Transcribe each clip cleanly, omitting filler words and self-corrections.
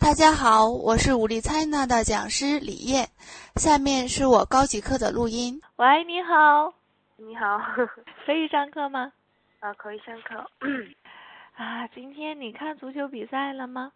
大家好，我是武力猜呢的讲师李艳，下面是我高级课的录音。 喂，你好。 你好。 可以上课吗？ 可以上课。 今天你看足球比赛了吗？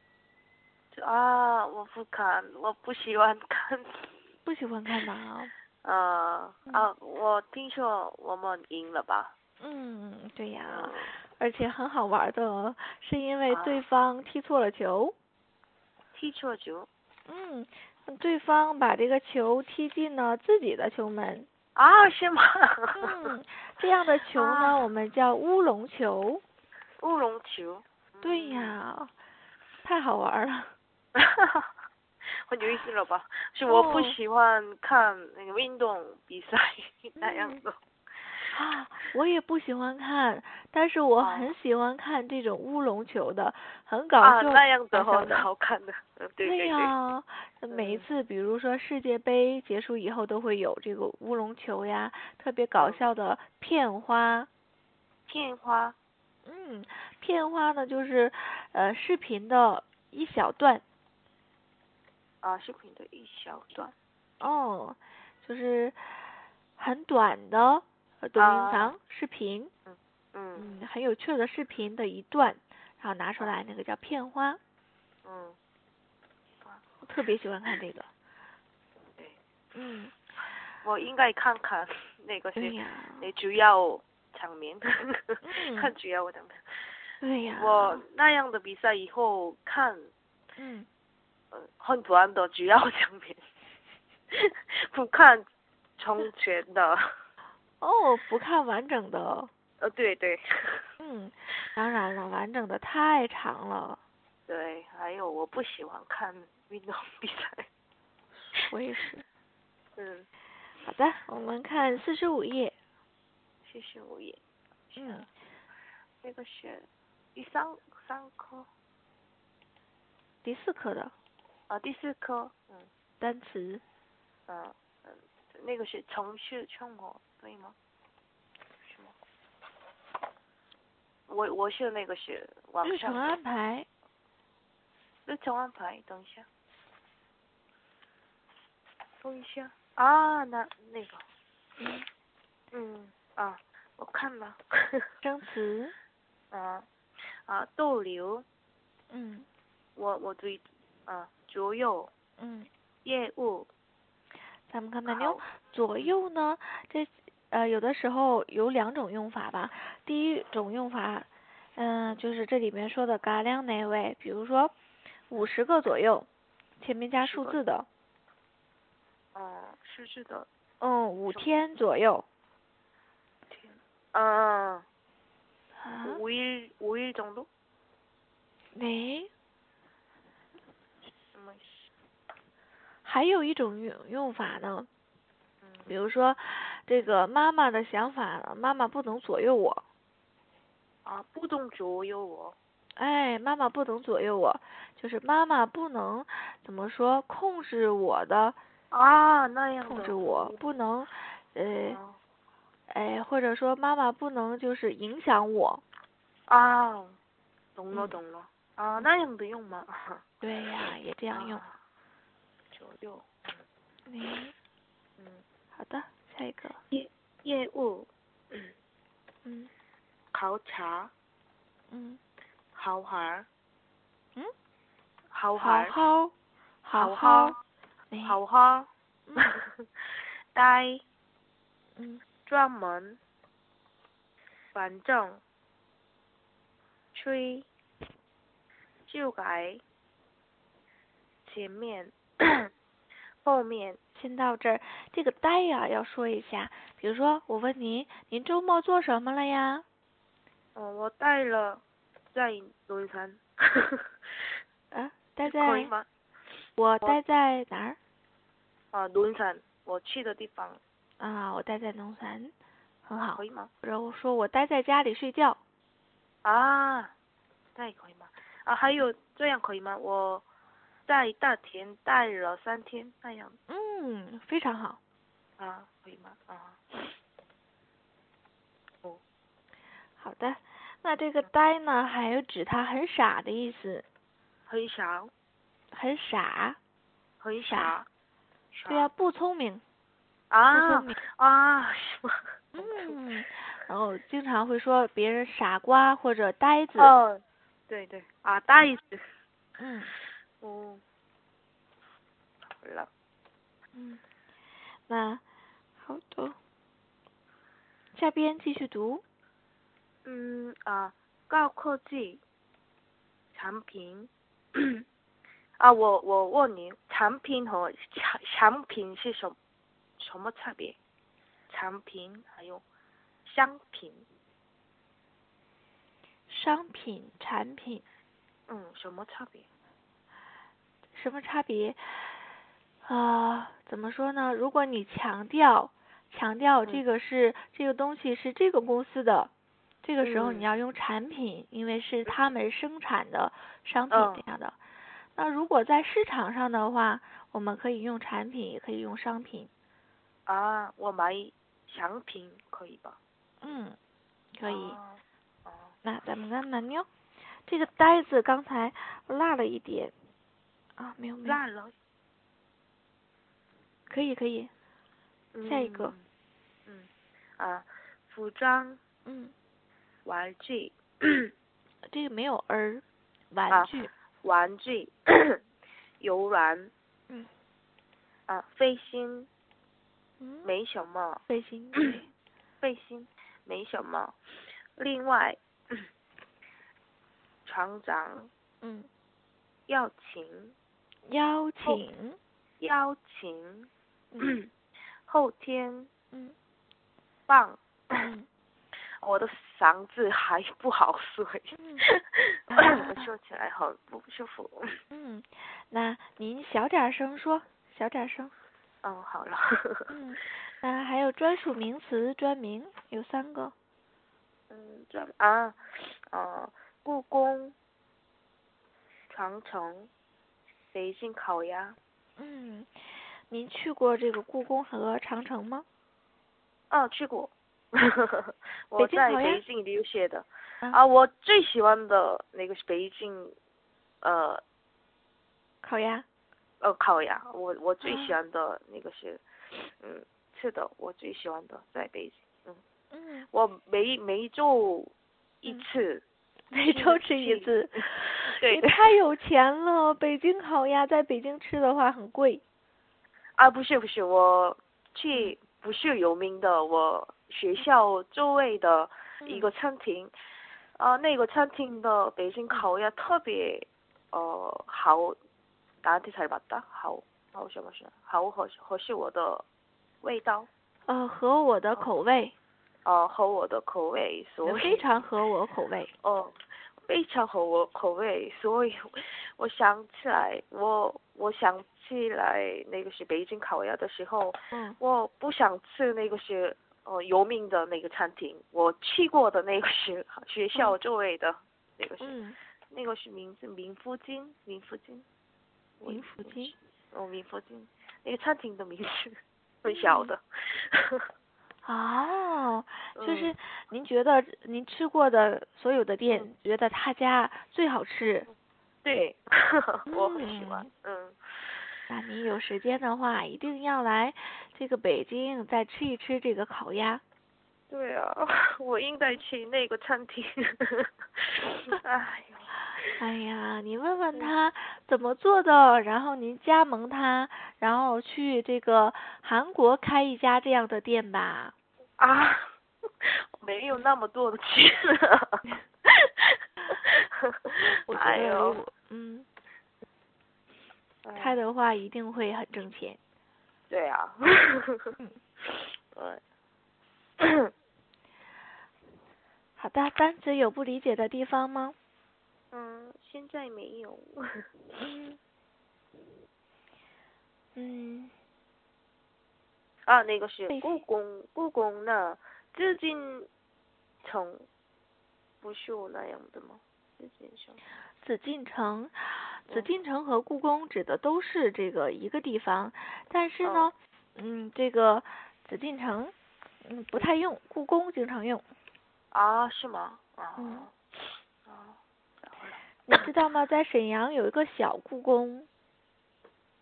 我不看，我不喜欢看。 不喜欢看吗？ 我听说我们赢了吧？ 对呀，而且很好玩的，是因为对方踢错了球。 踢错球？ 对方把这个球踢进了自己的球门。 是吗？ 这样的球呢，我们叫乌龙球。 乌龙球？ 对呀，太好玩了。 很有意思了吧？是我不喜欢看那个运动比赛那样的。 我也不喜欢看，但是我很喜欢看这种乌龙球的，很搞笑。 那样的很好看的。 对呀，每一次比如说世界杯结束以后都会有这个乌龙球呀，特别搞笑的片花。 片花？ 片花呢就是视频的一小段。 视频的一小段。 就是很短的短长视频。很有趣的视频的一段，然后拿出来那个叫片花。我特别喜欢看这个。 对。 我应该看看那个是主要场面。看主要场面。 对呀。 我那样的比赛以后看。很短的主要场面。不看从前的。 不看完整的。 对。 当然了，完整的太长了。 对，还有我不喜欢看运动比赛。 我也是。好的，我们看45页。 45页。那个是第三课。 第4课的。 第4课。 单词。 那个是程序生活，对吗？是吗？我是那个是网上。 日程安排。 日程安排，等一下。那个。我看了。 生词。 逗留。我对。左右。业务。 咱们看看左右呢，这有的时候有2种用法吧。第一种用法，就是这里面说的嘎量那位，比如说50个左右，前面加数字的。 数字的。 5天左右。 5일 정도？ 什么？ 还有一种用法呢，比如说这个妈妈的想法，妈妈不能左右我。 不能左右我。 妈妈不能左右我，就是妈妈不能怎么说控制我的。 那样的。 控制我不能，或者说妈妈不能就是影响我。 懂了。那样的用吗？ 对呀，也这样用。 左右。 好的，下一个。 业务。考察。好好。呆。专门。反正。吹。就改。前面。后面。 先到这儿，这个呆呀要说一下。比如说我问您周末做什么了呀？ 我待了在논산。 待在。 可以吗？ 我待在哪儿？ 논산，我去的地方。 我待在农山，很好。 可以吗？ 然后说我待在家里睡觉。 那也可以吗？还有这样可以吗？我在大田待了3天，那样。 非常好。 可以吗？ 好的，那这个呆呢，还有指他很傻的意思。 很傻。 很傻。 很傻。 对呀，不聪明。 啊不聪明啊，是吗？ 然后经常会说别人傻瓜或者呆子。 哦，对对啊，呆子。哦，好了。 那好的，下边继续读。 高科技产品。我问你，产品和产品是什么差别？产品还有商品。 商品、产品。 什么差别？ 什么差别？怎么说呢？如果你强调这个是这个东西是这个公司的，这个时候你要用产品，因为是他们生产的商品这样的。那如果在市场上的话，我们可以用产品，也可以用商品。 我买商品可以吧？ 可以。那咱们看看哟，这个呆字刚才落了一点。没有。 落了。 可以。下一个。 服装。玩具。 这个没有玩具。 玩具。游玩。飞行。没什么。 飞行。 飞行没什么。另外，厂长。邀请。后天。棒。我的嗓子还不好，所以我说起来很不舒服。 那您小点声说，小点声。 好了。 那还有专属名词、专名有3个。 故宫、长城、北京烤鸭。 您去过这个故宫和长城吗？ 去过。我在北京留学的。我最喜欢的那个是北京烤鸭。 烤鸭，我最喜欢的那个是是的，我最喜欢的在北京。我每周一次。 每周吃一次。 对。 你太有钱了，北京烤鸭在北京吃的话很贵。 不是，我去不是有名的，我学校周围的一个餐厅。那个餐厅的北京烤鸭特别好。나한테 잘 맞다? 好什么是好合适我的味道。 合我的口味。 合我的口味，所以非常合我口味。 非常合我口味，所以我想起来那个是北京烤鸭的时候，我不想吃那个是有名的那个餐厅，我去过的那个是学校周围的那个是那个是名字民福金。民福金那个餐厅的名字很小的。 就是您觉得您吃过的所有的店，觉得他家最好吃。 对。我很喜欢。 那您有时间的话一定要来这个北京再吃一吃这个烤鸭。 对啊，我应该去那个餐厅。 哎呀，你问问他怎么做的，然后您加盟他，然后去这个韩国开一家这样的店吧。 没有那么多的钱。 开的话一定会很挣钱。 对啊。 好的，单词有不理解的地方吗？ 现在没有。那个是故宫呢，紫禁城不是那样的吗？ 紫禁城和故宫指的都是这个一个地方，但是呢，这个紫禁城不太用，故宫经常用。 是吗？ 你知道吗？在沈阳有一个小故宫。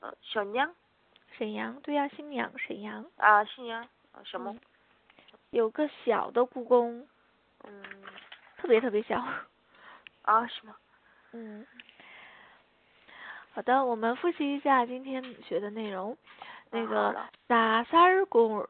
沈阳。 沈阳，对呀，新阳，沈阳。 啊，新阳，什么？ 有个小的故宫，特别特别小。 啊，是吗？ 好的，我们复习一下今天学的内容。那个쌀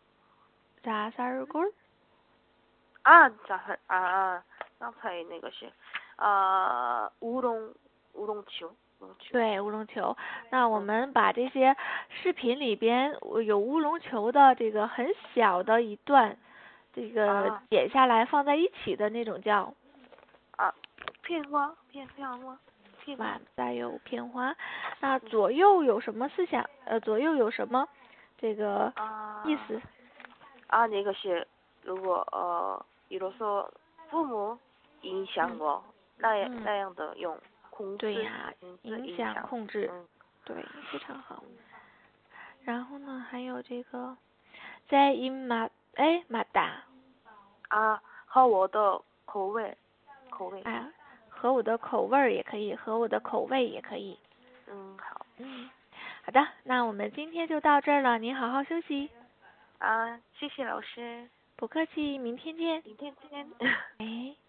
굴。 啊，刚才那个是乌龙球。 对，乌龙球。那我们把这些视频里边有乌龙球的这个很小的一段，这个剪下来放在一起的那种叫片花。 再有片花。那左右有什么思想？左右有什么这个意思？ 那个是如果比如说父母影响我，那样的用控制。 对呀，影响控制。对，非常好。然后呢，还有这个在맞다。 和我的口味。 和我的口味也可以，和我的口味也可以。 好。 好的，那我们今天就到这儿了，您好好休息。 谢谢老师。 不客气，明天见。 明天见。 哎。